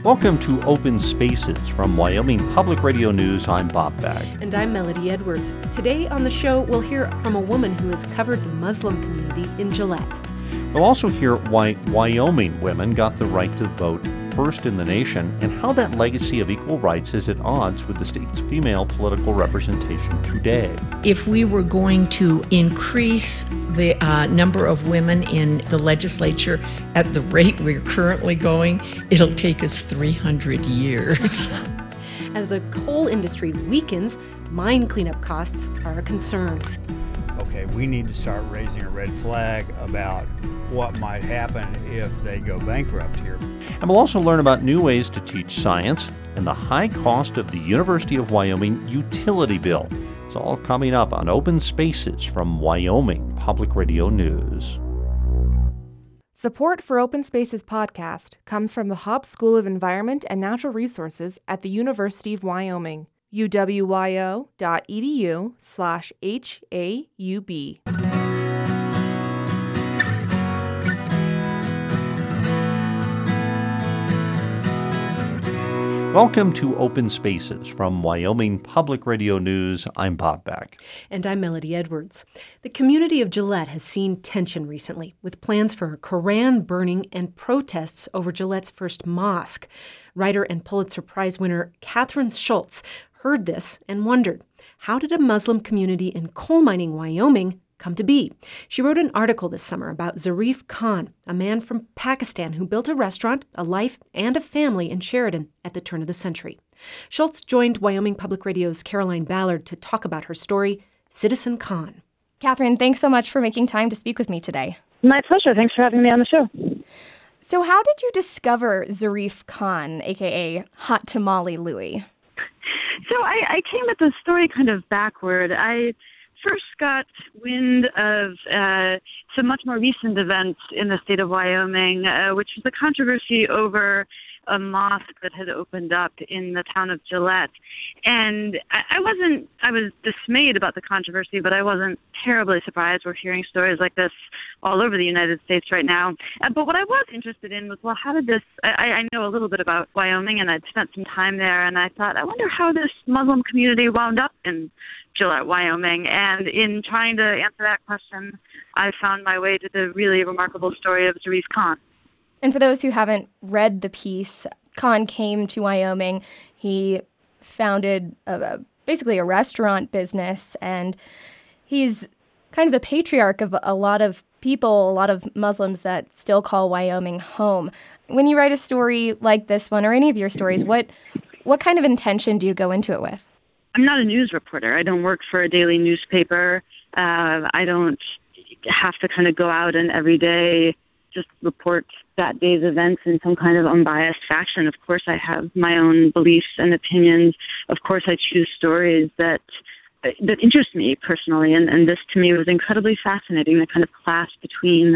Welcome to Open Spaces from Wyoming Public Radio News. I'm Bob Beck. And I'm Melody Edwards. Today on the show, we'll hear from a woman who has covered the Muslim community in Gillette. We'll also hear why Wyoming women got the right to vote first in the nation and how that legacy of equal rights is at odds with the state's female political representation today. If we were going to increase the number of women in the legislature at the rate we're currently going, it'll take us 300 years. As the coal industry weakens, mine cleanup costs are a concern. Okay, we need to start raising a red flag about what might happen if they go bankrupt here. And we'll also learn about new ways to teach science and the high cost of the University of Wyoming utility bill. It's all coming up on Open Spaces from Wyoming Public Radio News. Support for Open Spaces podcast comes from the Hobbs School of Environment and Natural Resources at the University of Wyoming. uwyo.edu/HAUB. Welcome to Open Spaces from Wyoming Public Radio News. I'm Bob Beck. And I'm Melody Edwards. The community of Gillette has seen tension recently, with plans for a Koran burning and protests over Gillette's first mosque. Writer and Pulitzer Prize winner Kathryn Schulz heard this and wondered, how did a Muslim community in coal mining Wyoming come to be? She wrote an article this summer about Zarif Khan, a man from Pakistan who built a restaurant, a life, and a family in Sheridan at the turn of the century. Schulz joined Wyoming Public Radio's Caroline Ballard to talk about her story, Citizen Khan. Kathryn, thanks so much for making time to speak with me today. My pleasure. Thanks for having me on the show. So how did you discover Zarif Khan, a.k.a. Hot Tamale Louie? So I came at the story kind of backward. I first got wind of some much more recent events in the state of Wyoming, which was the controversy over a mosque that had opened up in the town of Gillette. And I was dismayed about the controversy, but I wasn't terribly surprised. We're hearing stories like this all over the United States right now. But what I was interested in was, well, how did this, I know a little bit about Wyoming, and I'd spent some time there, and I thought, I wonder how this Muslim community wound up in Gillette, Wyoming. And in trying to answer that question, I found my way to the really remarkable story of Zarif Khan. And for those who haven't read the piece, Khan came to Wyoming. He founded basically a restaurant business, and he's kind of the patriarch of a lot of people, a lot of Muslims that still call Wyoming home. When you write a story like this one, or any of your stories, what kind of intention do you go into it with? I'm not a news reporter. I don't work for a daily newspaper. I don't have to kind of go out and every day just report that day's events in some kind of unbiased fashion. Of course, I have my own beliefs and opinions. Of course, I choose stories that interest me personally. And this, to me, was incredibly fascinating, the kind of clash between,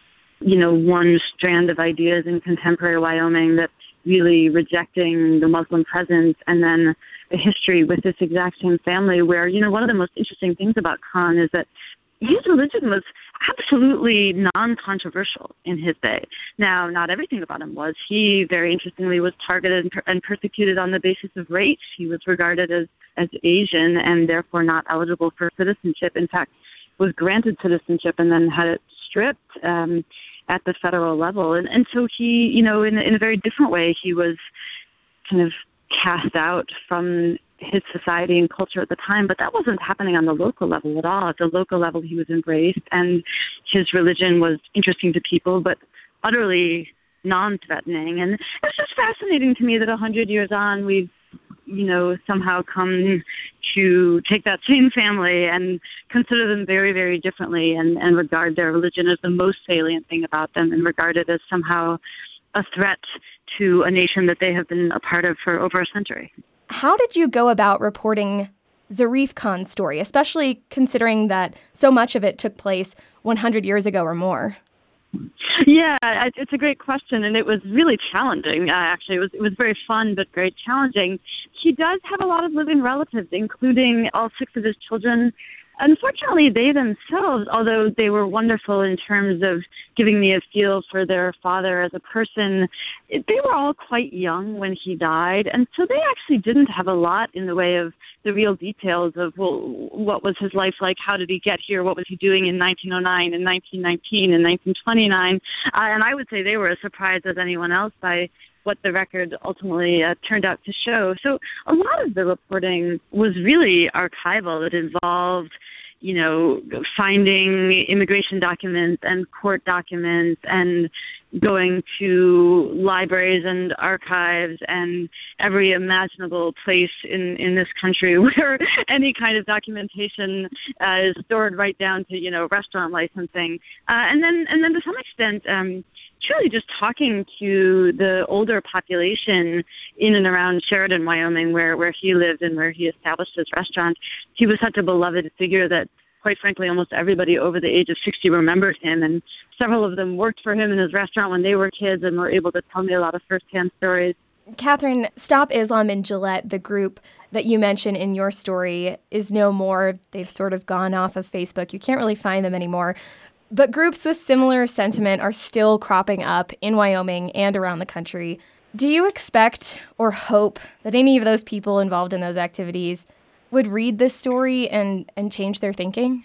one strand of ideas in contemporary Wyoming that's really rejecting the Muslim presence, and then a history with this exact same family where, one of the most interesting things about Khan is that his religion was absolutely non-controversial in his day. Now, not everything about him was. He, very interestingly, was targeted and persecuted on the basis of race. He was regarded as Asian and therefore not eligible for citizenship. In fact, was granted citizenship and then had it stripped at the federal level. And so he, in a very different way, he was kind of cast out from his society and culture at the time, but that wasn't happening on the local level at all. At the local level, he was embraced, and his religion was interesting to people, but utterly non-threatening. And it's just fascinating to me that 100 years on, we've, somehow come to take that same family and consider them very, very differently and regard their religion as the most salient thing about them and regard it as somehow a threat to a nation that they have been a part of for over a century. How did you go about reporting Zarif Khan's story, especially considering that so much of it took place 100 years ago or more? Yeah, it's a great question, and it was really challenging, actually. It was very fun, but very challenging. He does have a lot of living relatives, including all 6 of his children Unfortunately, they themselves, although they were wonderful in terms of giving me a feel for their father as a person, they were all quite young when he died. And so they actually didn't have a lot in the way of the real details of, well, what was his life like? How did he get here? What was he doing in 1909 and 1919 and 1929? And I would say they were as surprised as anyone else by what the record ultimately turned out to show. So a lot of the reporting was really archival. It involved, finding immigration documents and court documents and going to libraries and archives and every imaginable place in this country where any kind of documentation is stored, right down to, restaurant licensing. And then to some extent, truly just talking to the older population in and around Sheridan, Wyoming, where he lived and where he established his restaurant. He was such a beloved figure that, quite frankly, almost everybody over the age of 60 remembered him, and several of them worked for him in his restaurant when they were kids and were able to tell me a lot of firsthand stories. Catherine, Stop Islam in Gillette, the group that you mentioned in your story, is no more. They've sort of gone off of Facebook. You can't really find them anymore. But groups with similar sentiment are still cropping up in Wyoming and around the country. Do you expect or hope that any of those people involved in those activities would read this story and change their thinking?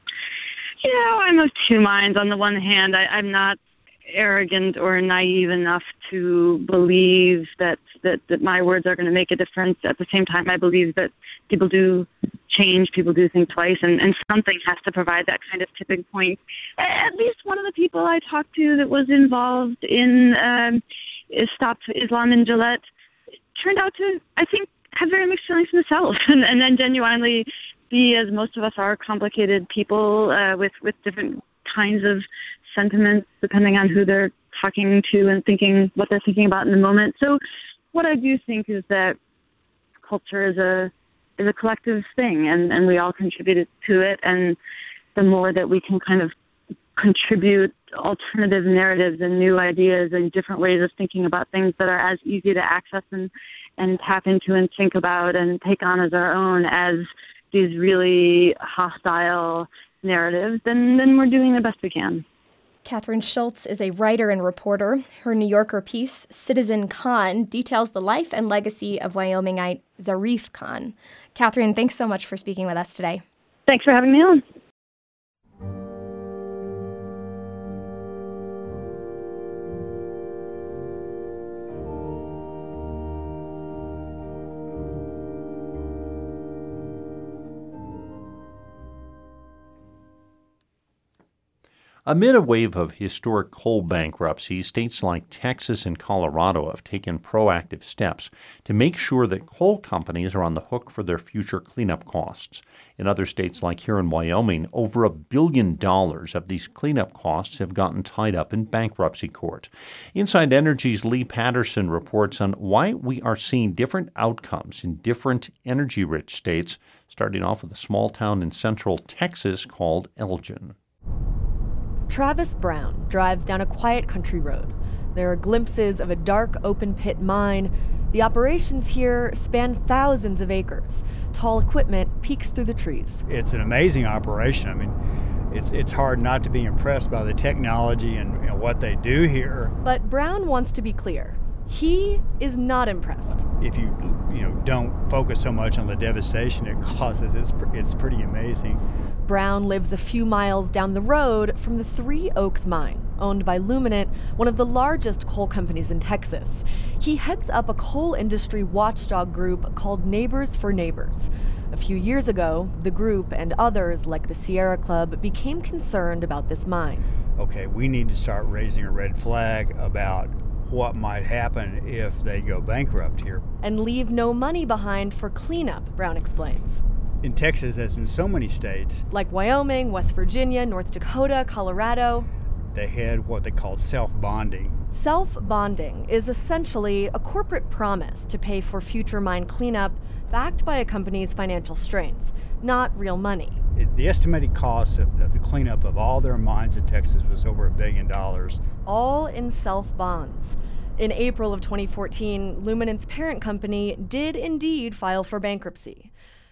I'm of two minds. On the one hand, I'm not arrogant or naive enough to believe that my words are going to make a difference. At the same time, I believe that people do change, people do think twice, and something has to provide that kind of tipping point. At least one of the people I talked to that was involved in Stop Islam in Gillette turned out to, I think, have very mixed feelings themselves, and then genuinely be, as most of us are, complicated people with different kinds of sentiments depending on who they're talking to and thinking what they're thinking about in the moment. So what I do think is that culture is a collective thing, and we all contribute to it, and the more that we can kind of contribute alternative narratives and new ideas and different ways of thinking about things that are as easy to access and tap into and think about and take on as our own as these really hostile narratives, then we're doing the best we can. Catherine Schultz is a writer and reporter. Her New Yorker piece, Citizen Khan, details the life and legacy of Wyomingite Zarif Khan. Catherine, thanks so much for speaking with us today. Thanks for having me on. Amid a wave of historic coal bankruptcies, states like Texas and Colorado have taken proactive steps to make sure that coal companies are on the hook for their future cleanup costs. In other states like here in Wyoming, over $1 billion of these cleanup costs have gotten tied up in bankruptcy court. Inside Energy's Lee Patterson reports on why we are seeing different outcomes in different energy-rich states, starting off with a small town in central Texas called Elgin. Travis Brown drives down a quiet country road. There are glimpses of a dark open-pit mine. The operations here span thousands of acres. Tall equipment peeks through the trees. It's an amazing operation. I mean, it's hard not to be impressed by the technology and what they do here. But Brown wants to be clear. He is not impressed. If you don't focus so much on the devastation it causes, it's pretty amazing. Brown lives a few miles down the road from the Three Oaks mine, owned by Luminant, one of the largest coal companies in Texas. He heads up a coal industry watchdog group called Neighbors for Neighbors. A few years ago, the group and others like the Sierra Club became concerned about this mine. Okay, we need to start raising a red flag about what might happen if they go bankrupt here. And leave no money behind for cleanup, Brown explains. In Texas, as in so many states, like Wyoming, West Virginia, North Dakota, Colorado, they had what they called self-bonding. Self-bonding is essentially a corporate promise to pay for future mine cleanup backed by a company's financial strength, not real money. The estimated cost of the cleanup of all their mines in Texas was over $1 billion. All in self-bonds. In April of 2014, Luminant's parent company did indeed file for bankruptcy.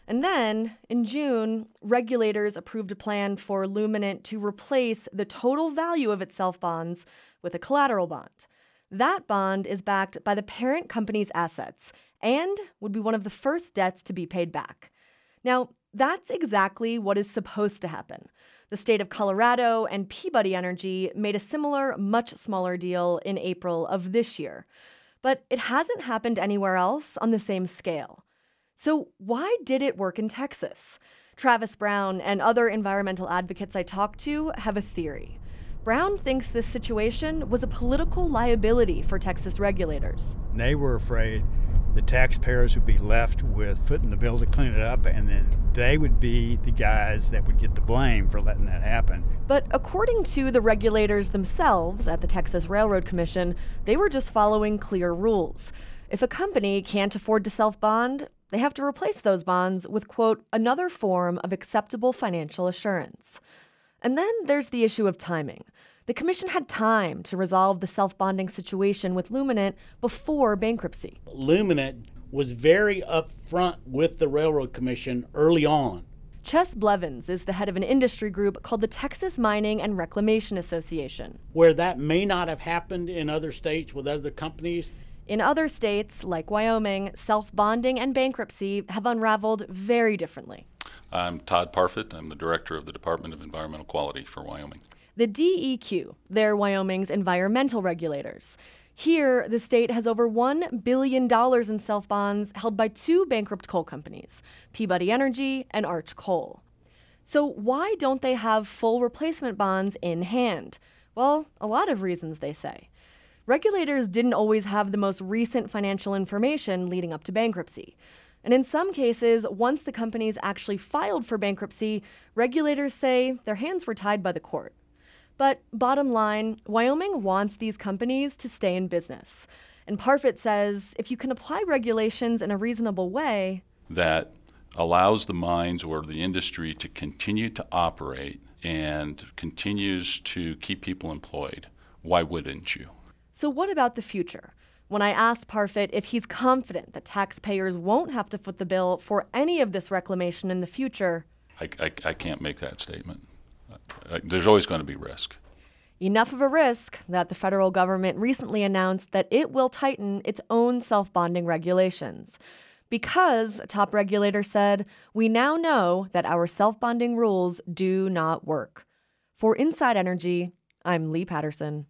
And then, in June, regulators approved a plan for Luminant to replace the total value of its self-bonds with a collateral bond. That bond is backed by the parent company's assets and would be one of the first debts to be paid back. Now, that's exactly what is supposed to happen. The state of Colorado and Peabody Energy made a similar, much smaller deal in April of this year. But it hasn't happened anywhere else on the same scale. So why did it work in Texas? Travis Brown and other environmental advocates I talked to have a theory. Brown thinks this situation was a political liability for Texas regulators. They were afraid the taxpayers would be left with footing the bill to clean it up, and then they would be the guys that would get the blame for letting that happen. But according to the regulators themselves at the Texas Railroad Commission, they were just following clear rules. If a company can't afford to self-bond, they have to replace those bonds with, quote, another form of acceptable financial assurance. And then there's the issue of timing. The commission had time to resolve the self-bonding situation with Luminant before bankruptcy. Luminant was very upfront with the Railroad Commission early on. Chess Blevins is the head of an industry group called the Texas Mining and Reclamation Association. Where that may not have happened in other states with other companies. In other states, like Wyoming, self-bonding and bankruptcy have unraveled very differently. I'm Todd Parfit. I'm the director of the Department of Environmental Quality for Wyoming. The DEQ, they're Wyoming's environmental regulators. Here, the state has over $1 billion in self-bonds held by two bankrupt coal companies, Peabody Energy and Arch Coal. So why don't they have full replacement bonds in hand? Well, a lot of reasons, they say. Regulators didn't always have the most recent financial information leading up to bankruptcy. And in some cases, once the companies actually filed for bankruptcy, regulators say their hands were tied by the court. But bottom line, Wyoming wants these companies to stay in business. And Parfit says if you can apply regulations in a reasonable way that allows the mines or the industry to continue to operate and continues to keep people employed, why wouldn't you? So what about the future? When I asked Parfit if he's confident that taxpayers won't have to foot the bill for any of this reclamation in the future, I can't make that statement. There's always going to be risk. Enough of a risk that the federal government recently announced that it will tighten its own self-bonding regulations. Because, a top regulator said, we now know that our self-bonding rules do not work. For Inside Energy, I'm Lee Patterson.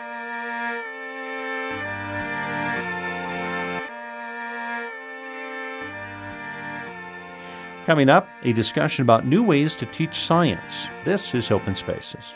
Coming up, a discussion about new ways to teach science. This is Open Spaces.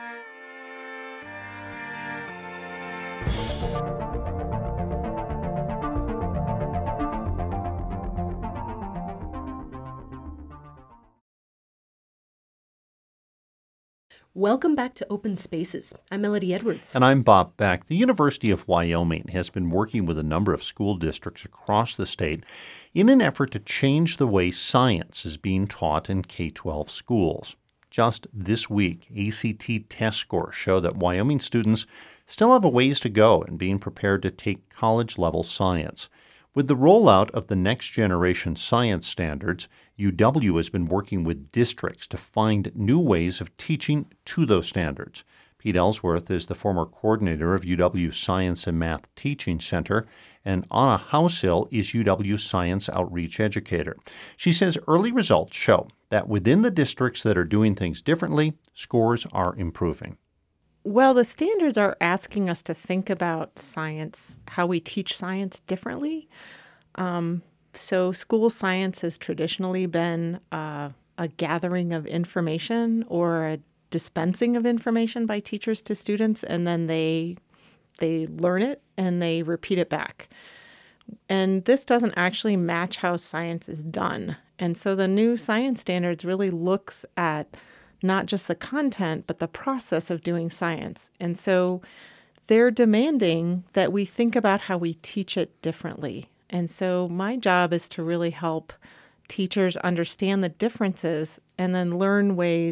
Welcome back to Open Spaces. I'm Melody Edwards. And I'm Bob Beck. The University of Wyoming has been working with a number of school districts across the state in an effort to change the way science is being taught in K-12 schools. Just this week, ACT test scores show that Wyoming students still have a ways to go in being prepared to take college-level science. With the rollout of the next generation science standards, UW has been working with districts to find new ways of teaching to those standards. Pete Ellsworth is the former coordinator of UW's Science and Math Teaching Center, and Anna Housill is UW's Science Outreach Educator. She says early results show that within the districts that are doing things differently, scores are improving. Well, the standards are asking us to think about science, how we teach science differently. So school science has traditionally been a gathering of information or a dispensing of information by teachers to students, and then they learn it and they repeat it back. And this doesn't actually match how science is done. And so the new science standards really looks at not just the content, but the process of doing science. And so they're demanding that we think about how we teach it differently. And so my job is to really help teachers understand the differences and then learn ways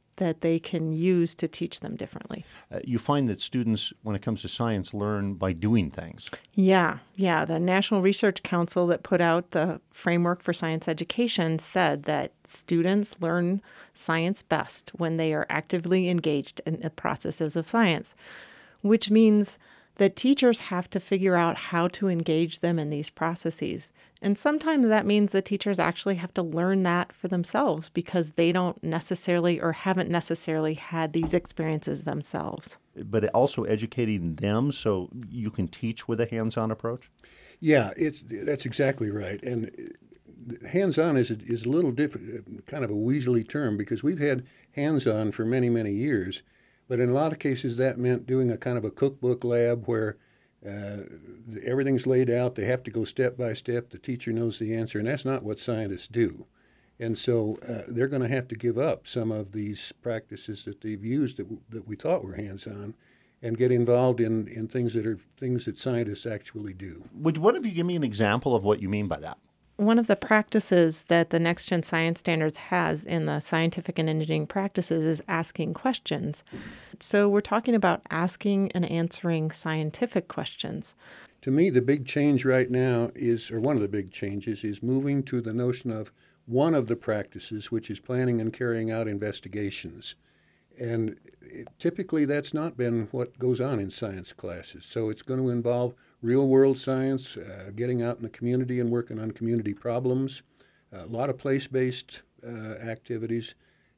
that they can use to teach them differently. You find that students, when it comes to science, learn by doing things. Yeah. The National Research Council that put out the framework for science education said that students learn science best when they are actively engaged in the processes of science, which means that teachers have to figure out how to engage them in these processes. And sometimes that means the teachers actually have to learn that for themselves because they don't necessarily or haven't necessarily had these experiences themselves. But also educating them so you can teach with a hands-on approach? Yeah, that's exactly right. And hands-on is a little different, kind of a weaselly term, because we've had hands-on for many, many years. But in a lot of cases, that meant doing a kind of a cookbook lab where everything's laid out. They have to go step by step. The teacher knows the answer, and that's not what scientists do. And so they're going to have to give up some of these practices that they've used that we thought were hands-on and get involved in things that scientists actually do. Would one of you give me an example of what you mean by that? One of the practices that the Next Gen Science Standards has in the scientific and engineering practices is asking questions. So we're talking about asking and answering scientific questions. To me, the big change right now one of the big changes is moving to the notion of one of the practices, which is planning and carrying out investigations. And typically that's not been what goes on in science classes. So it's going to involve real-world science, getting out in the community and working on community problems, a lot of place-based activities.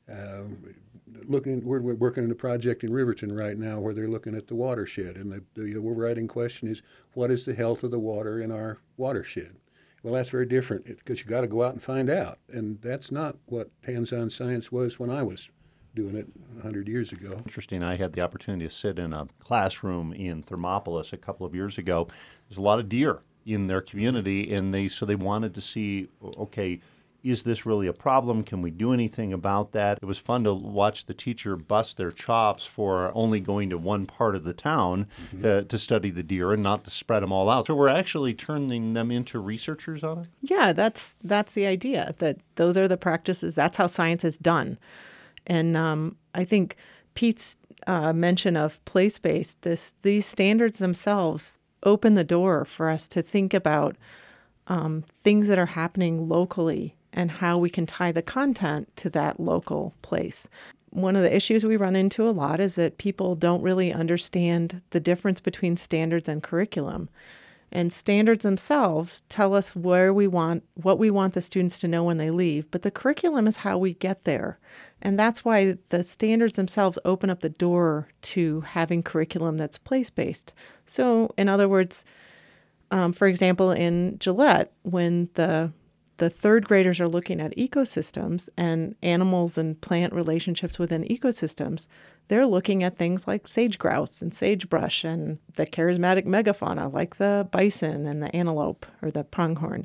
We're working on a project in Riverton right now where they're looking at the watershed, and the overriding question is, what is the health of the water in our watershed? Well, that's very different because you got to go out and find out, and that's not what hands-on science was when I was doing it 100 years ago. Interesting. I had the opportunity to sit in a classroom in Thermopolis a couple of years ago. There's a lot of deer in their community, and they wanted to see, okay, is this really a problem? Can we do anything about that? It was fun to watch the teacher bust their chops for only going to one part of the town to study the deer and not to spread them all out. So we're actually turning them into researchers on it? Yeah, that's the idea, that those are the practices. That's how science is done. And I think Pete's mention of place-based, these standards themselves open the door for us to think about things that are happening locally and how we can tie the content to that local place. One of the issues we run into a lot is that people don't really understand the difference between standards and curriculum. And standards themselves tell us what we want the students to know when they leave, but the curriculum is how we get there. And that's why the standards themselves open up the door to having curriculum that's place-based. So, in other words, for example, in Gillette, when the third graders are looking at ecosystems and animals and plant relationships within ecosystems, they're looking at things like sage grouse and sagebrush and the charismatic megafauna like the bison and the antelope or the pronghorn,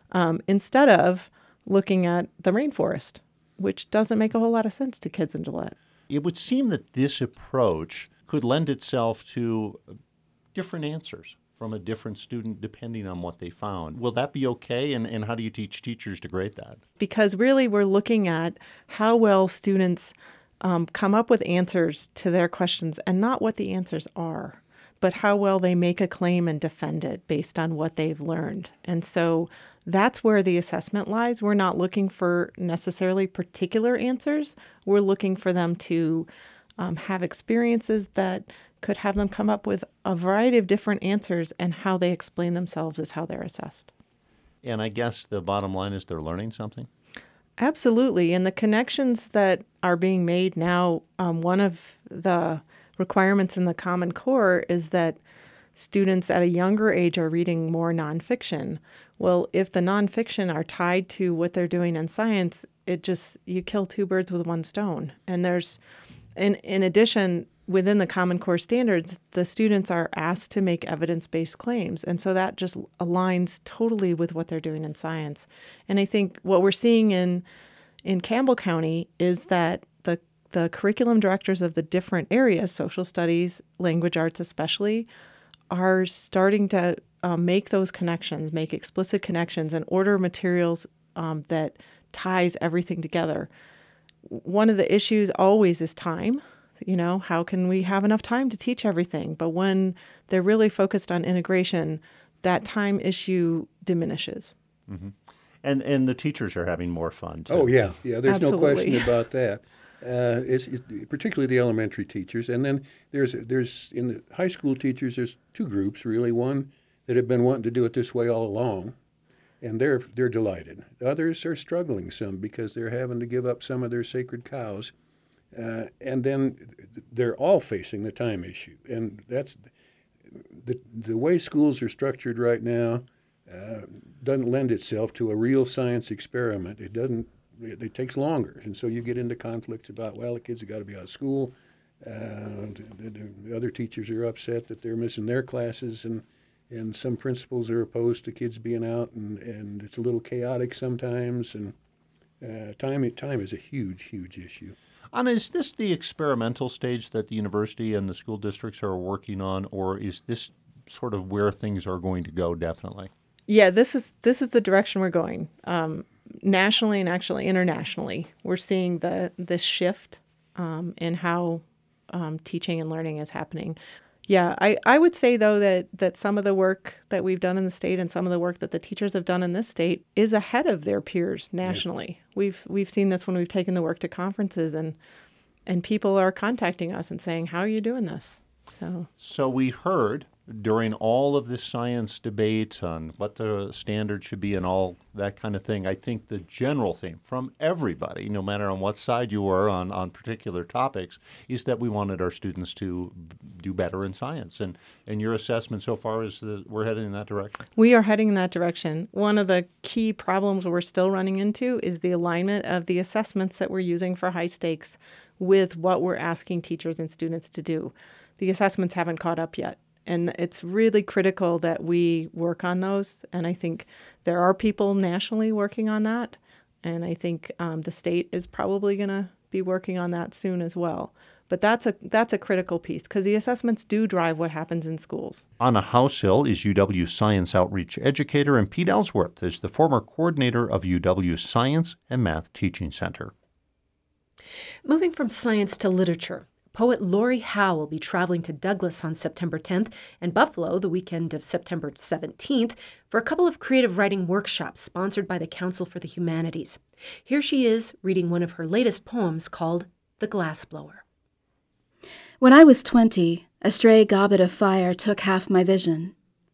instead of looking at the rainforest, which doesn't make a whole lot of sense to kids in Gillette. It would seem that this approach could lend itself to different answers from a different student depending on what they found. Will that be okay? And how do you teach teachers to grade that? Because really we're looking at how well students come up with answers to their questions, and not what the answers are, but how well they make a claim and defend it based on what they've learned. And so that's where the assessment lies. We're not looking for necessarily particular answers. We're looking for them to have experiences that could have them come up with a variety of different answers, and how they explain themselves is how they're assessed. And I guess the bottom line is they're learning something? Absolutely. And the connections that are being made now, one of the requirements in the Common Core is that students at a younger age are reading more nonfiction. Well, if the nonfiction are tied to what they're doing in science, you kill two birds with one stone. And there's, in addition, within the Common Core standards, the students are asked to make evidence-based claims. And so that just aligns totally with what they're doing in science. And I think what we're seeing in Campbell County is that the curriculum directors of the different areas, social studies, language arts especially, are starting to make those connections, make explicit connections, and order materials that ties everything together. one of the issues always is time. How can we have enough time to teach everything? But when they're really focused on integration, that time issue diminishes. Mm-hmm. And the teachers are having more fun, too. Oh, yeah. There's Absolutely. no question about that. It's particularly the elementary teachers. And then there's in the high school teachers, there's two groups, really. One that have been wanting to do it this way all along, and they're delighted. Others are struggling some because they're having to give up some of their sacred cows. And then they're all facing the time issue. And that's the way schools are structured right now doesn't lend itself to a real science experiment. It takes longer. And so you get into conflicts about, the kids have got to be out of school. The other teachers are upset that they're missing their classes, and some principals are opposed to kids being out, and it's a little chaotic sometimes. And time is a huge, huge issue. Anna, is this the experimental stage that the university and the school districts are working on, or is this sort of where things are going to go definitely? Yeah, this is the direction we're going. Nationally and actually internationally, we're seeing this shift in how teaching and learning is happening. Yeah, I would say, though, that some of the work that we've done in the state and some of the work that the teachers have done in this state is ahead of their peers nationally. Yeah. We've seen this when we've taken the work to conferences, and people are contacting us and saying, how are you doing this? So we heard during all of this science debate on what the standard should be and all that kind of thing, I think the general theme from everybody, no matter on what side you were on particular topics, is that we wanted our students to do better in science. And your assessment so far is that we're heading in that direction? We are heading in that direction. One of the key problems we're still running into is the alignment of the assessments that we're using for high stakes with what we're asking teachers and students to do. The assessments haven't caught up yet. And it's really critical that we work on those. And I think there are people nationally working on that. And I think the state is probably going to be working on that soon as well. But that's a critical piece because the assessments do drive what happens in schools. Anna Haushill is UW Science Outreach Educator, and Pete Ellsworth is the former coordinator of UW Science and Math Teaching Center. Moving from science to literature. Poet Lori Howe will be traveling to Douglas on September 10th and Buffalo the weekend of September 17th for a couple of creative writing workshops sponsored by the Council for the Humanities. Here she is reading one of her latest poems called The Glassblower. When I was 20, a stray gobbet of fire took half my vision.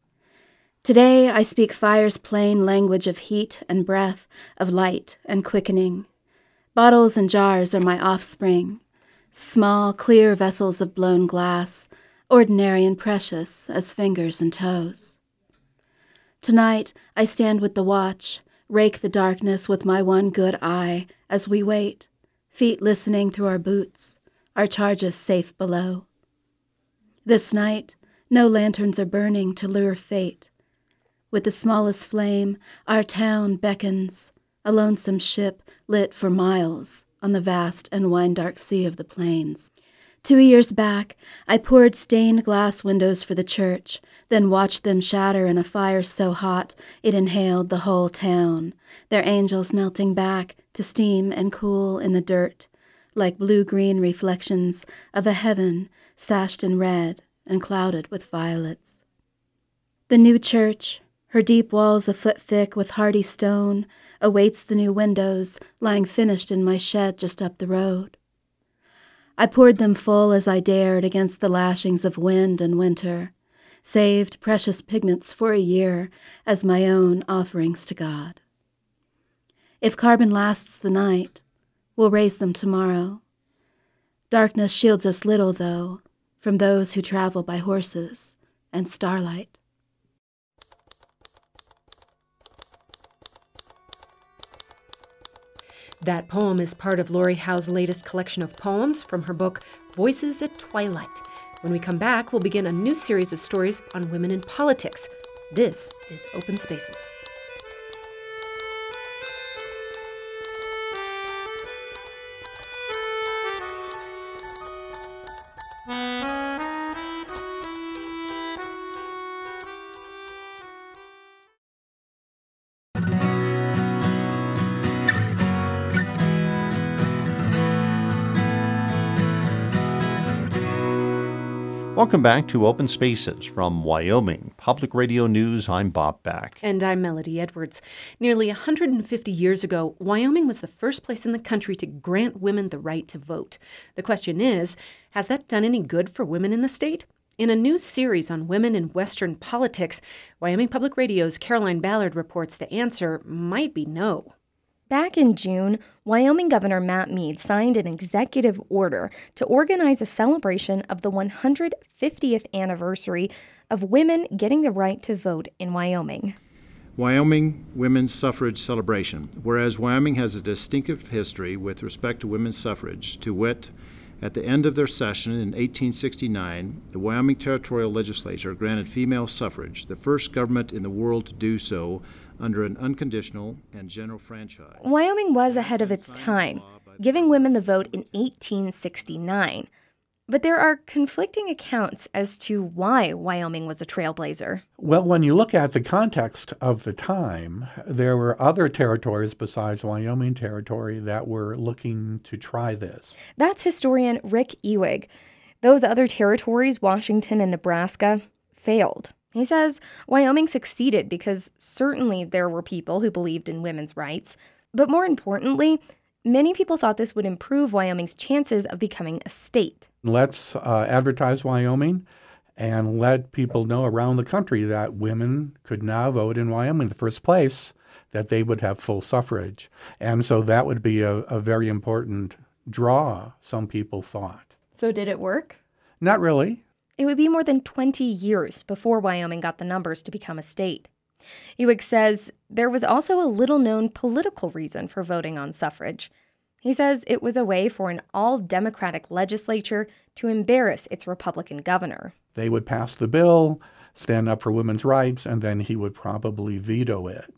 Today I speak fire's plain language of heat and breath, of light and quickening. Bottles and jars are my offspring. Small, clear vessels of blown glass, ordinary and precious as fingers and toes. Tonight, I stand with the watch, rake the darkness with my one good eye as we wait, feet listening through our boots, our charges safe below. This night, no lanterns are burning to lure fate. With the smallest flame, our town beckons, a lonesome ship lit for miles on the vast and wine-dark sea of the plains. 2 years back, I poured stained glass windows for the church, then watched them shatter in a fire so hot it inhaled the whole town, their angels melting back to steam and cool in the dirt, like blue-green reflections of a heaven sashed in red and clouded with violets. The new church, her deep walls a foot thick with hardy stone, awaits the new windows lying finished in my shed just up the road. I poured them full as I dared against the lashings of wind and winter, saved precious pigments for a year as my own offerings to God. If carbon lasts the night, we'll raise them tomorrow. Darkness shields us little, though, from those who travel by horses and starlight. That poem is part of Lori Howe's latest collection of poems from her book, Voices at Twilight. When we come back, we'll begin a new series of stories on women in politics. This is Open Spaces. Welcome back to Open Spaces from Wyoming Public Radio News. I'm Bob Back. And I'm Melody Edwards. Nearly 150 years ago, Wyoming was the first place in the country to grant women the right to vote. The question is, has that done any good for women in the state? In a new series on women in Western politics, Wyoming Public Radio's Caroline Ballard reports the answer might be no. Back in June, Wyoming Governor Matt Mead signed an executive order to organize a celebration of the 150th anniversary of women getting the right to vote in Wyoming. Wyoming Women's Suffrage Celebration. Whereas Wyoming has a distinctive history with respect to women's suffrage, to wit, at the end of their session in 1869, the Wyoming Territorial Legislature granted female suffrage, the first government in the world to do so under an unconditional and general franchise. Wyoming was ahead of its time, giving women the vote in 1869. But there are conflicting accounts as to why Wyoming was a trailblazer. Well, when you look at the context of the time, there were other territories besides Wyoming Territory that were looking to try this. That's historian Rick Ewig. Those other territories, Washington and Nebraska, failed. He says Wyoming succeeded because certainly there were people who believed in women's rights, but more importantly, many people thought this would improve Wyoming's chances of becoming a state. Let's advertise Wyoming and let people know around the country that women could now vote in Wyoming in the first place, that they would have full suffrage. And so that would be a very important draw, some people thought. So did it work? Not really. It would be more than 20 years before Wyoming got the numbers to become a state. Ewig says there was also a little-known political reason for voting on suffrage. He says it was a way for an all-Democratic legislature to embarrass its Republican governor. They would pass the bill, stand up for women's rights, and then he would probably veto it.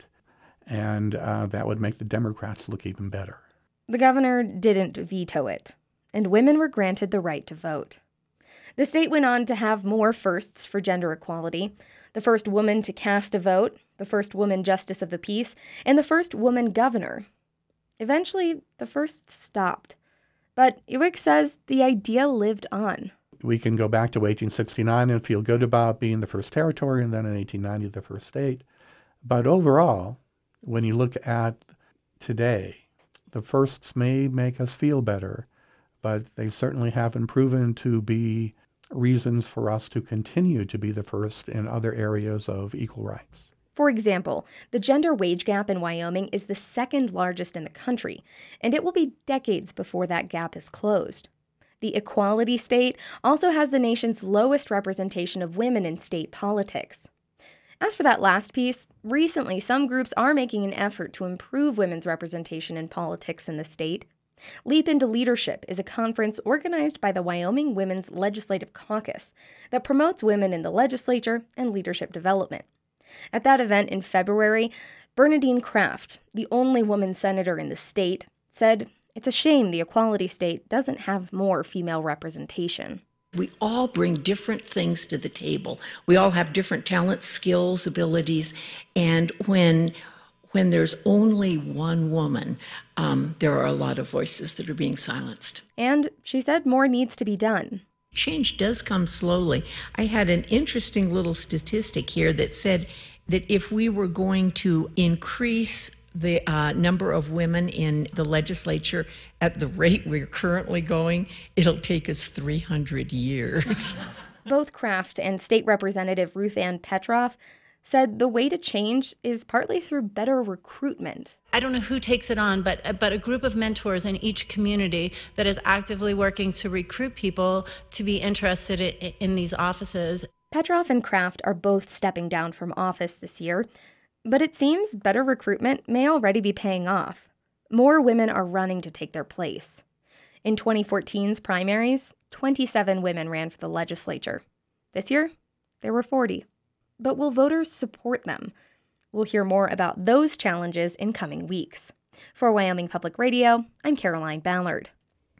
And that would make the Democrats look even better. The governor didn't veto it, and women were granted the right to vote. The state went on to have more firsts for gender equality: the first woman to cast a vote, the first woman justice of the peace, and the first woman governor. Eventually, the first stopped. But Ewig says the idea lived on. We can go back to 1869 and feel good about being the first territory, and then in 1890, the first state. But overall, when you look at today, the firsts may make us feel better, but they certainly haven't proven to be reasons for us to continue to be the first in other areas of equal rights. For example, the gender wage gap in Wyoming is the second largest in the country, and it will be decades before that gap is closed. The Equality State also has the nation's lowest representation of women in state politics. As for that last piece, recently some groups are making an effort to improve women's representation in politics in the state. Leap into Leadership is a conference organized by the Wyoming Women's Legislative Caucus that promotes women in the legislature and leadership development. At that event in February, Bernadine Kraft, the only woman senator in the state, said it's a shame the Equality State doesn't have more female representation. We all bring different things to the table. We all have different talents, skills, abilities, and when there's only one woman, there are a lot of voices that are being silenced. And she said more needs to be done. Change does come slowly. I had an interesting little statistic here that said that if we were going to increase the number of women in the legislature at the rate we're currently going, it'll take us 300 years. Both Kraft and State Representative Ruth Ann Petroff said the way to change is partly through better recruitment. I don't know who takes it on, but a group of mentors in each community that is actively working to recruit people to be interested in these offices. Petroff and Kraft are both stepping down from office this year, but it seems better recruitment may already be paying off. More women are running to take their place. In 2014's primaries, 27 women ran for the legislature. This year, there were 40. But will voters support them? We'll hear more about those challenges in coming weeks. For Wyoming Public Radio, I'm Caroline Ballard.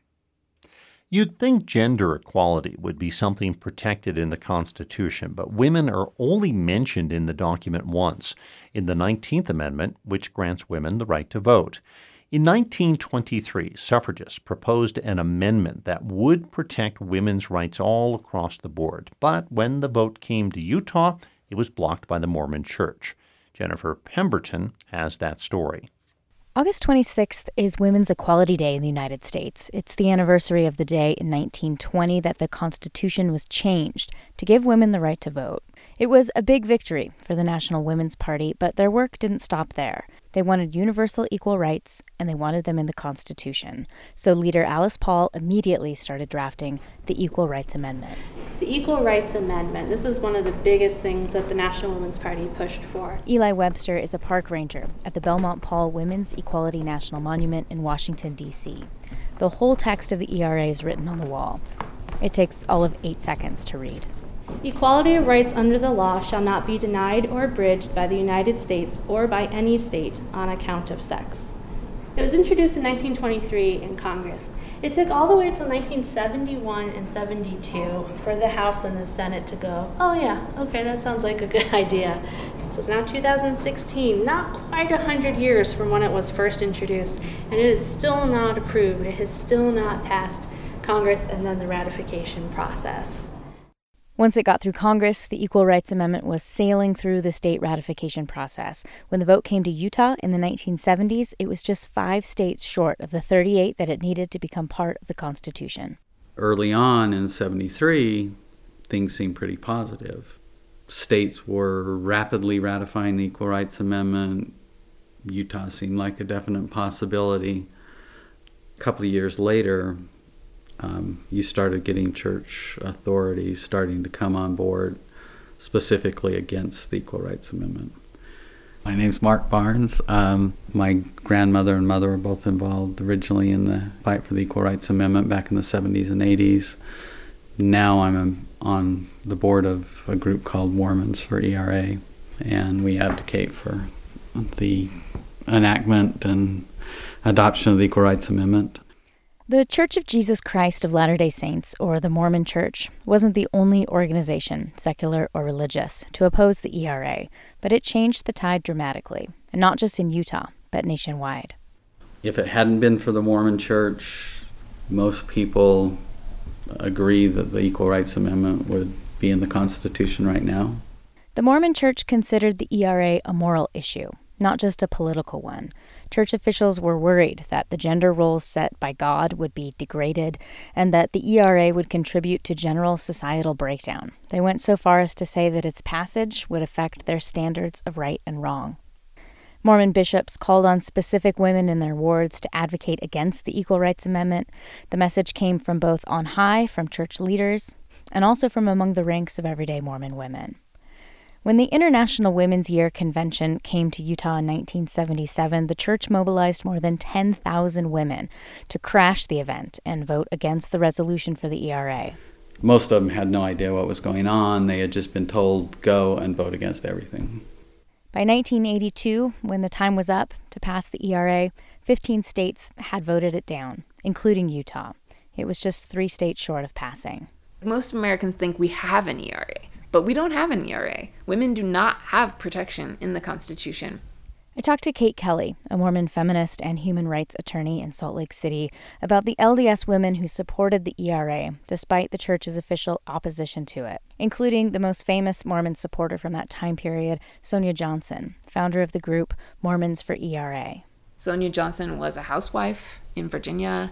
You'd think gender equality would be something protected in the Constitution, but women are only mentioned in the document once, in the 19th Amendment, which grants women the right to vote. In 1923, suffragists proposed an amendment that would protect women's rights all across the board. But when the vote came to Utah, it was blocked by the Mormon Church. Jennifer Pemberton has that story. August 26th is Women's Equality Day in the United States. It's the anniversary of the day in 1920 that the Constitution was changed to give women the right to vote. It was a big victory for the National Women's Party, but their work didn't stop there. They wanted universal equal rights, and they wanted them in the Constitution. So leader Alice Paul immediately started drafting the Equal Rights Amendment. The Equal Rights Amendment, this is one of the biggest things that the National Women's Party pushed for. Eli Webster is a park ranger at the Belmont Paul Women's Equality National Monument in Washington, D.C. The whole text of the ERA is written on the wall. It takes all of 8 seconds to read. Equality of rights under the law shall not be denied or abridged by the United States or by any state on account of sex. It was introduced in 1923 in Congress. It took all the way till 1971 and 72 for the House and the Senate to go, oh yeah, okay, that sounds like a good idea. So it's now 2016, not quite 100 years from when it was first introduced, and it is still not approved. It has still not passed Congress and then the ratification process. Once it got through Congress, the Equal Rights Amendment was sailing through the state ratification process. When the vote came to Utah in the 1970s, it was just 5 states short of the 38 that it needed to become part of the Constitution. Early on in 73, things seemed pretty positive. States were rapidly ratifying the Equal Rights Amendment. Utah seemed like a definite possibility. A couple of years later, you started getting church authorities starting to come on board specifically against the Equal Rights Amendment. My name's Mark Barnes. My grandmother and mother were both involved originally in the fight for the Equal Rights Amendment back in the 70s and 80s. Now I'm on the board of a group called Mormons for ERA, and we advocate for the enactment and adoption of the Equal Rights Amendment. The Church of Jesus Christ of Latter-day Saints, or the Mormon Church, wasn't the only organization, secular or religious, to oppose the ERA, but it changed the tide dramatically, and not just in Utah, but nationwide. If it hadn't been for the Mormon Church, most people agree that the Equal Rights Amendment would be in the Constitution right now. The Mormon Church considered the ERA a moral issue, not just a political one. Church officials were worried that the gender roles set by God would be degraded and that the ERA would contribute to general societal breakdown. They went so far as to say that its passage would affect their standards of right and wrong. Mormon bishops called on specific women in their wards to advocate against the Equal Rights Amendment. The message came from both on high, from church leaders, and also from among the ranks of everyday Mormon women. When the International Women's Year Convention came to Utah in 1977, the church mobilized more than 10,000 women to crash the event and vote against the resolution for the ERA. Most of them had no idea what was going on. They had just been told, go and vote against everything. By 1982, when the time was up to pass the ERA, 15 states had voted it down, including Utah. It was just 3 states short of passing. Most Americans think we have an ERA. But we don't have an ERA. Women do not have protection in the Constitution. I talked to Kate Kelly, a Mormon feminist and human rights attorney in Salt Lake City, about the LDS women who supported the ERA despite the church's official opposition to it, including the most famous Mormon supporter from that time period, Sonia Johnson, founder of the group Mormons for ERA. Sonia Johnson was a housewife in Virginia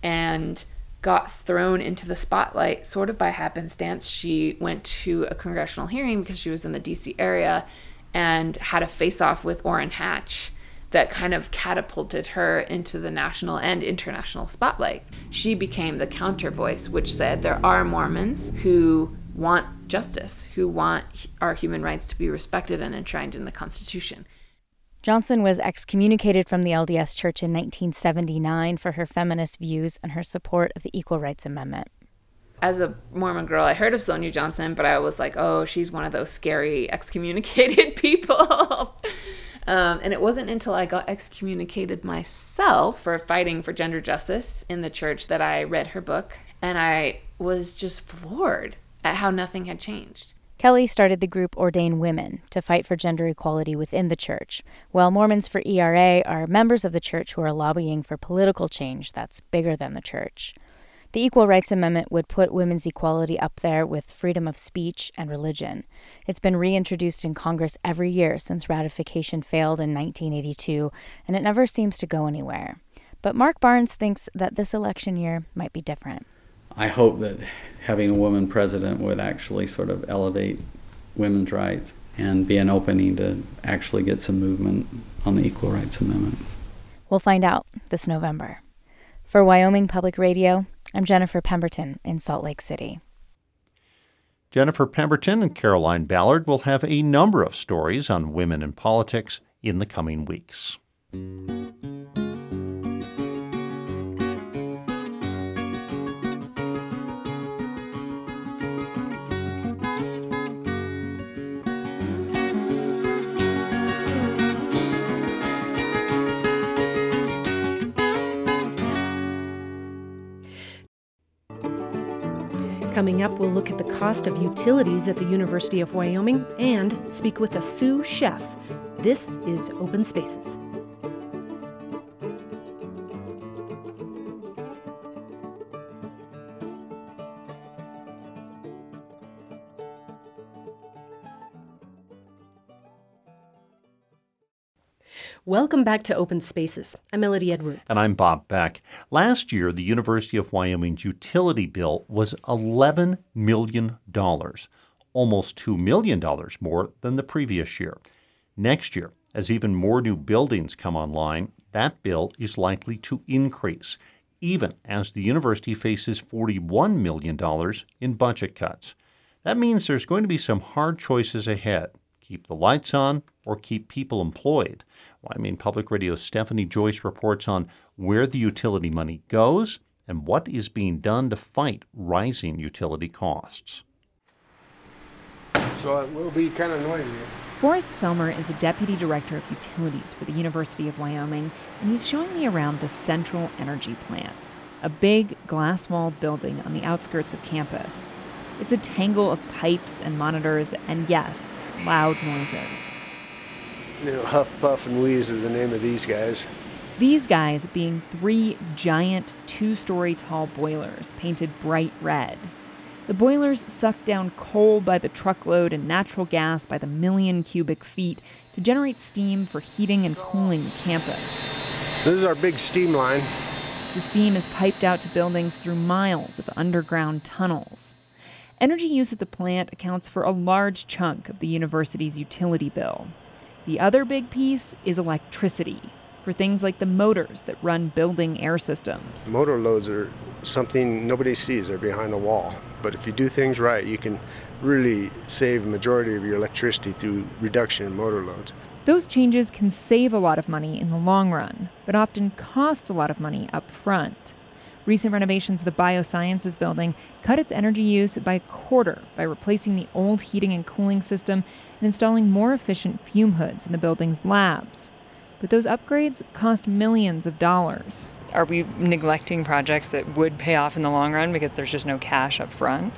and got thrown into the spotlight sort of by happenstance. She went to a congressional hearing because she was in the D.C. area and had a face-off with Orrin Hatch that kind of catapulted her into the national and international spotlight. She became the counter voice, which said there are Mormons who want justice, who want our human rights to be respected and enshrined in the Constitution. Johnson was excommunicated from the LDS Church in 1979 for her feminist views and her support of the Equal Rights Amendment. As a Mormon girl, I heard of Sonia Johnson, but I was like, oh, she's one of those scary excommunicated people. And it wasn't until I got excommunicated myself for fighting for gender justice in the church that I read her book, and I was just floored at how nothing had changed. Kelly started the group Ordain Women to fight for gender equality within the church, while Mormons for ERA are members of the church who are lobbying for political change that's bigger than the church. The Equal Rights Amendment would put women's equality up there with freedom of speech and religion. It's been reintroduced in Congress every year since ratification failed in 1982, and it never seems to go anywhere. But Mark Barnes thinks that this election year might be different. I hope that having a woman president would actually sort of elevate women's rights and be an opening to actually get some movement on the Equal Rights Amendment. We'll find out this November. For Wyoming Public Radio, I'm Jennifer Pemberton in Salt Lake City. Jennifer Pemberton and Caroline Ballard will have a number of stories on women in politics in the coming weeks. Coming up, we'll look at the cost of utilities at the University of Wyoming and speak with a Sioux chef. This is Open Spaces. Welcome back to Open Spaces. I'm Melody Edwards. And I'm Bob Beck. Last year, the University of Wyoming's utility bill was $11 million, almost $2 million more than the previous year. Next year, as even more new buildings come online, that bill is likely to increase, even as the university faces $41 million in budget cuts. That means there's going to be some hard choices ahead. Keep the lights on or keep people employed. Wyoming Public Radio's Stephanie Joyce reports on where the utility money goes and what is being done to fight rising utility costs. So it will be kind of noisy. Forrest Selmer is the Deputy Director of Utilities for the University of Wyoming, and he's showing me around the Central Energy Plant, a big glass-walled building on the outskirts of campus. It's a tangle of pipes and monitors and, yes, loud noises. You know, Huff, Puff, and Wheeze are the name of these guys. These guys being 3 giant 2-story tall boilers painted bright red. The boilers suck down coal by the truckload and natural gas by the million cubic feet to generate steam for heating and cooling the campus. This is our big steam line. The steam is piped out to buildings through miles of underground tunnels. Energy use at the plant accounts for a large chunk of the university's utility bill. The other big piece is electricity, for things like the motors that run building air systems. Motor loads are something nobody sees. They're behind the wall. But if you do things right, you can really save a majority of your electricity through reduction in motor loads. Those changes can save a lot of money in the long run, but often cost a lot of money up front. Recent renovations of the Biosciences building cut its energy use by a quarter by replacing the old heating and cooling system and installing more efficient fume hoods in the building's labs. But those upgrades cost millions of dollars. Are we neglecting projects that would pay off in the long run because there's just no cash up front?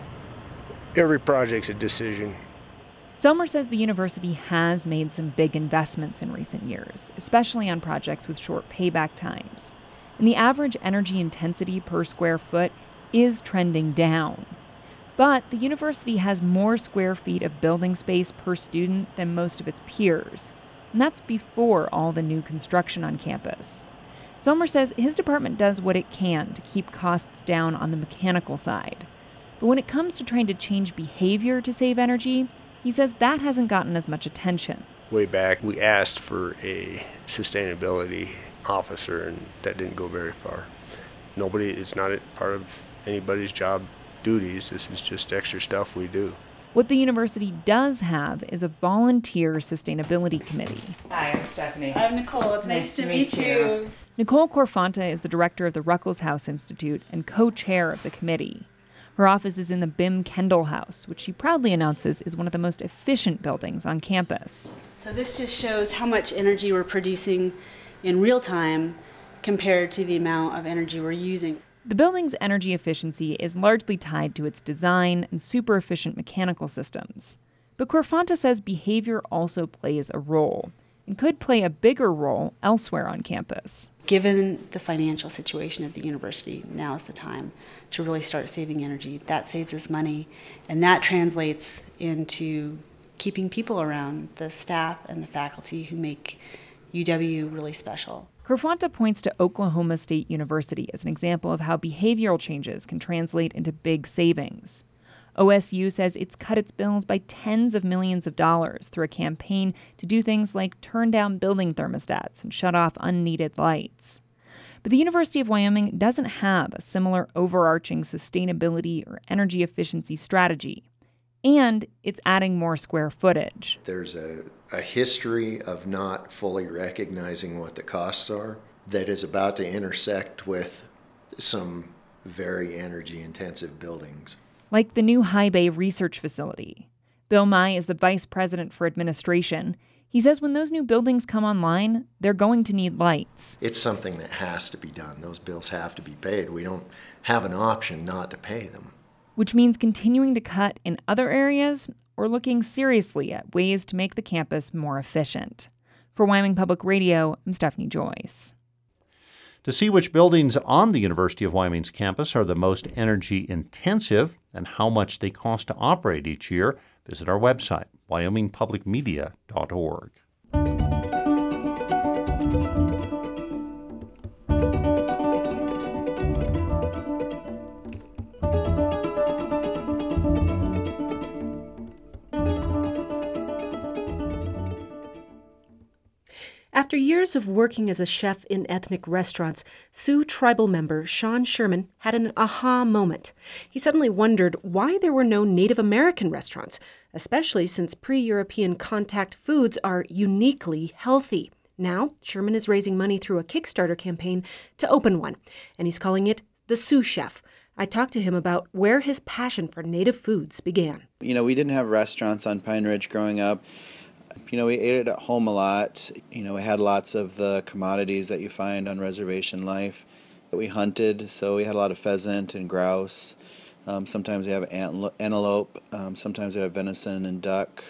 Every project's a decision. Selmer says the university has made some big investments in recent years, especially on projects with short payback times. And the average energy intensity per square foot is trending down. But the university has more square feet of building space per student than most of its peers. And that's before all the new construction on campus. Selmer says his department does what it can to keep costs down on the mechanical side. But when it comes to trying to change behavior to save energy, he says that hasn't gotten as much attention. Way back, we asked for a sustainability officer, and that didn't go very far. It's not part of anybody's job duties. This is just extra stuff we do. What the university does have is a volunteer sustainability committee. Hi, I'm Stephanie. I'm Nicole. It's nice to meet you. Nicole Corfonta is the director of the Ruckelshaus Institute and co-chair of the committee. Her office is in the Bim Kendall House, which she proudly announces is one of the most efficient buildings on campus. So this just shows how much energy we're producing in real time compared to the amount of energy we're using. The building's energy efficiency is largely tied to its design and super efficient mechanical systems. But Korfanta says behavior also plays a role and could play a bigger role elsewhere on campus. Given the financial situation of the university, now is the time to really start saving energy. That saves us money, and that translates into keeping people around, the staff and the faculty who make UW really special. Korfanta points to Oklahoma State University as an example of how behavioral changes can translate into big savings. OSU says it's cut its bills by tens of millions of dollars through a campaign to do things like turn down building thermostats and shut off unneeded lights. But the University of Wyoming doesn't have a similar overarching sustainability or energy efficiency strategy. And it's adding more square footage. There's a history of not fully recognizing what the costs are that is about to intersect with some very energy-intensive buildings. Like the new High Bay Research Facility. Bill Mai is the vice president for administration. He says when those new buildings come online, they're going to need lights. It's something that has to be done. Those bills have to be paid. We don't have an option not to pay them. Which means continuing to cut in other areas or looking seriously at ways to make the campus more efficient. For Wyoming Public Radio, I'm Stephanie Joyce. To see which buildings on the University of Wyoming's campus are the most energy intensive and how much they cost to operate each year, visit our website, wyomingpublicmedia.org. After years of working as a chef in ethnic restaurants, Sioux tribal member Sean Sherman had an aha moment. He suddenly wondered why there were no Native American restaurants, especially since pre-European contact foods are uniquely healthy. Now, Sherman is raising money through a Kickstarter campaign to open one, and he's calling it the Sioux Chef. I talked to him about where his passion for Native foods began. We didn't have restaurants on Pine Ridge growing up. We ate it at home a lot. We had lots of the commodities that you find on reservation life. We hunted, so we had a lot of pheasant and grouse. Sometimes we have antelope. Sometimes we have venison and duck.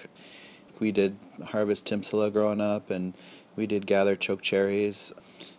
We did harvest timsala growing up, and we did gather choke cherries.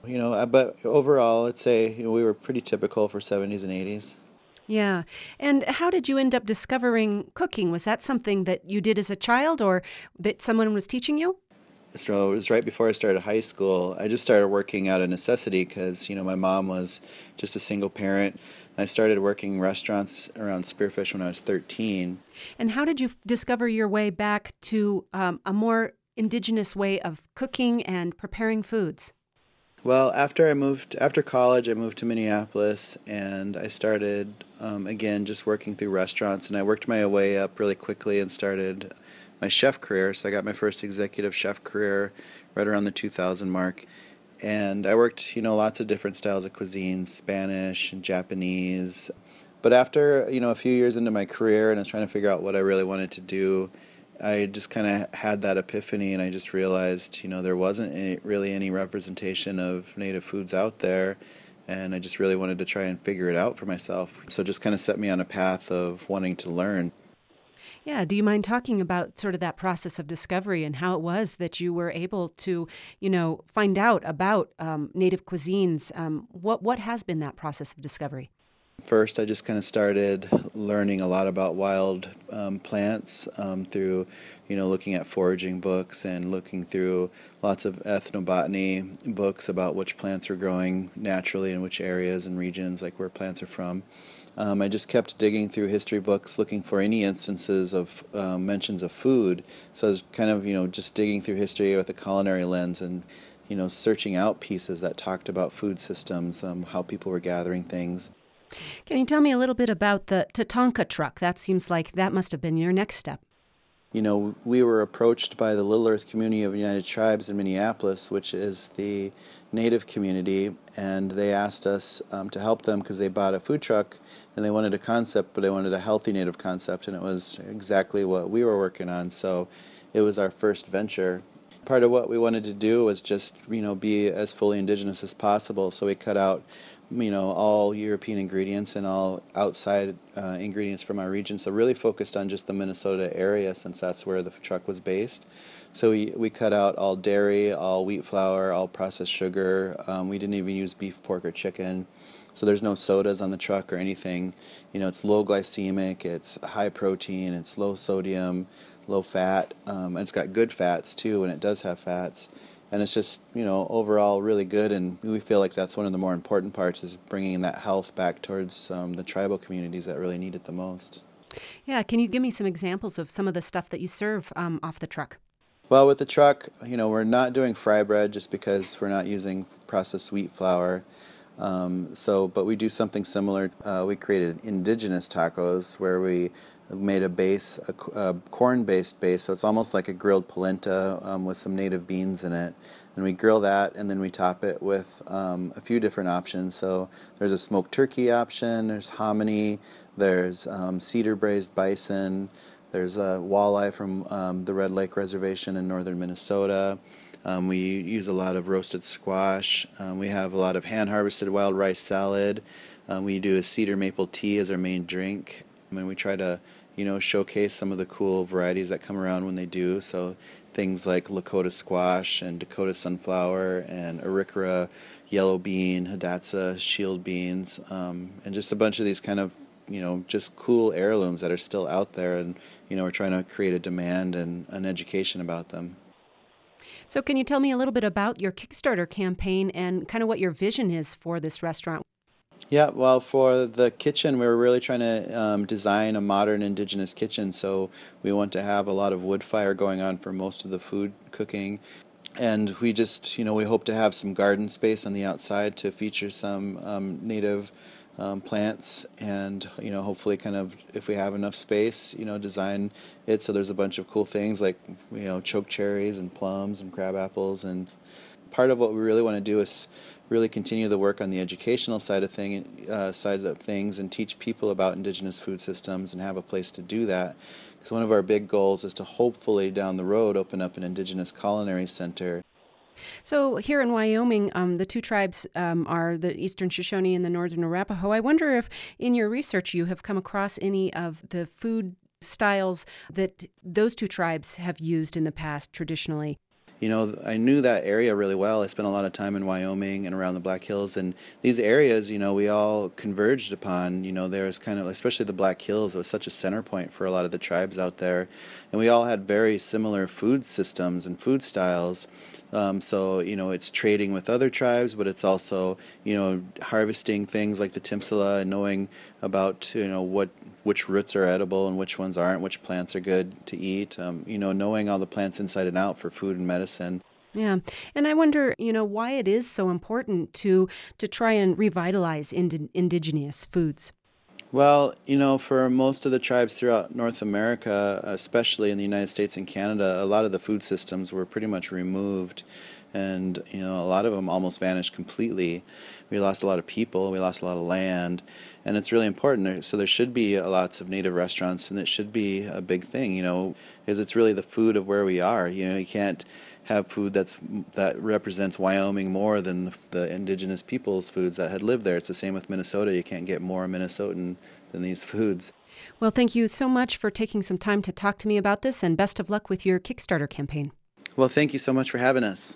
But overall, I'd say we were pretty typical for 70s and 80s. Yeah. And how did you end up discovering cooking? Was that something that you did as a child or that someone was teaching you? So it was right before I started high school. I just started working out of necessity because, my mom was just a single parent. I started working restaurants around Spearfish when I was 13. And how did you discover your way back to a more indigenous way of cooking and preparing foods? Well, after college, I moved to Minneapolis, and I started, again, just working through restaurants, and I worked my way up really quickly and started my chef career. So I got my first executive chef career right around the 2000 mark, and I worked, lots of different styles of cuisine, Spanish and Japanese. But after, a few years into my career, and I was trying to figure out what I really wanted to do, I just kind of had that epiphany, and I just realized, there wasn't really any representation of Native foods out there, and I just really wanted to try and figure it out for myself. So it just kind of set me on a path of wanting to learn. Yeah, do you mind talking about sort of that process of discovery and how it was that you were able to, find out about Native cuisines? What has been that process of discovery? First, I just kind of started learning a lot about wild plants through, looking at foraging books and looking through lots of ethnobotany books about which plants were growing naturally in which areas and regions, like where plants are from. I just kept digging through history books looking for any instances of mentions of food. So I was kind of, just digging through history with a culinary lens and, searching out pieces that talked about food systems, how people were gathering things. Can you tell me a little bit about the Tatanka truck? That seems like that must have been your next step. We were approached by the Little Earth Community of United Tribes in Minneapolis, which is the Native community, and they asked us to help them because they bought a food truck and they wanted a concept, but they wanted a healthy Native concept, and it was exactly what we were working on, so it was our first venture. Part of what we wanted to do was just, be as fully indigenous as possible, so we cut out all European ingredients and all outside ingredients from our region. So really focused on just the Minnesota area, since that's where the truck was based. So we cut out all dairy, all wheat flour, all processed sugar. We didn't even use beef, pork, or chicken. So there's no sodas on the truck or anything. It's low glycemic, it's high protein, it's low sodium, low fat, and it's got good fats too when it does have fats. And it's just, overall really good, and we feel like that's one of the more important parts, is bringing that health back towards the tribal communities that really need it the most. Yeah, can you give me some examples of some of the stuff that you serve off the truck? Well, with the truck, we're not doing fry bread just because we're not using processed wheat flour. But we do something similar. We created indigenous tacos where we made a corn-based base, so it's almost like a grilled polenta with some native beans in it. And we grill that, and then we top it with a few different options. So there's a smoked turkey option, there's hominy, there's cedar braised bison, there's a walleye from the Red Lake Reservation in northern Minnesota. We use a lot of roasted squash. We have a lot of hand-harvested wild rice salad. We do a cedar maple tea as our main drink. And we try to, showcase some of the cool varieties that come around when they do. So things like Lakota squash and Dakota sunflower and Arikara yellow bean, Hidatsa shield beans, and just a bunch of these kind of, just cool heirlooms that are still out there. And, we're trying to create a demand and an education about them. So can you tell me a little bit about your Kickstarter campaign and kind of what your vision is for this restaurant? Yeah, well, for the kitchen, we were really trying to design a modern indigenous kitchen. So we want to have a lot of wood fire going on for most of the food cooking. And we just, we hope to have some garden space on the outside to feature some native plants, and hopefully kind of, if we have enough space, design it so there's a bunch of cool things like choke cherries and plums and crab apples. And part of what we really want to do is really continue the work on the educational side of things and teach people about indigenous food systems and have a place to do that. Because one of our big goals is to hopefully down the road open up an indigenous culinary center. So here in Wyoming, the two tribes are the Eastern Shoshone and the Northern Arapaho. I wonder if in your research you have come across any of the food styles that those two tribes have used in the past traditionally. I knew that area really well. I spent a lot of time in Wyoming and around the Black Hills, and these areas, we all converged upon. There's kind of, especially the Black Hills, it was such a center point for a lot of the tribes out there, and we all had very similar food systems and food styles. So it's trading with other tribes, but it's also, harvesting things like the Timsala and knowing about, which roots are edible and which ones aren't, which plants are good to eat, knowing all the plants inside and out for food and medicine. Yeah. And I wonder, why it is so important to try and revitalize indigenous foods. Well, for most of the tribes throughout North America, especially in the United States and Canada, a lot of the food systems were pretty much removed. And, a lot of them almost vanished completely. We lost a lot of people, we lost a lot of land, and it's really important. So there should be lots of native restaurants, and it should be a big thing, because it's really the food of where we are. You can't have food that represents Wyoming more than the indigenous people's foods that had lived there. It's the same with Minnesota. You can't get more Minnesotan than these foods. Well, thank you so much for taking some time to talk to me about this, and best of luck with your Kickstarter campaign. Well, thank you so much for having us.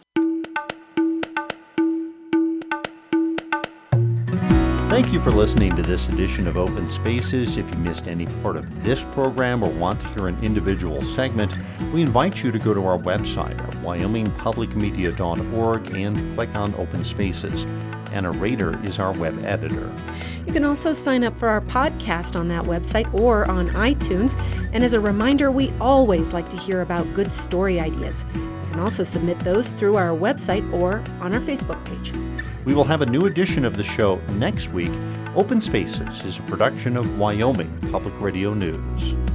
Thank you for listening to this edition of Open Spaces. If you missed any part of this program or want to hear an individual segment, we invite you to go to our website at wyomingpublicmedia.org and click on Open Spaces. Anna Rader is our web editor. You can also sign up for our podcast on that website or on iTunes. And as a reminder, we always like to hear about good story ideas. You can also submit those through our website or on our Facebook page. We will have a new edition of the show next week. Open Spaces is a production of Wyoming Public Radio News.